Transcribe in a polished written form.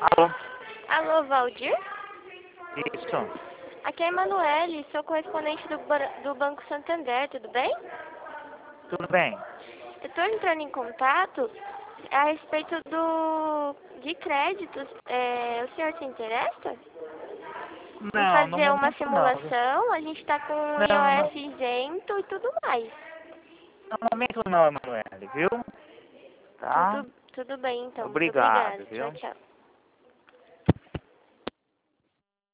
Alô? Alô, Valdir? Isso. Aqui é a Emanuele, sou correspondente do Banco Santander, tudo bem? Tudo bem? Eu estou entrando em contato a respeito de créditos. O senhor se interessa em Não, no fazer uma momento não. simulação? A gente está com o Não, IOF isento e tudo mais. no momento não, Emanuele, viu? Tá? Tudo bem, então. Muito Obrigado, obrigada. Tchau, viu? tchau.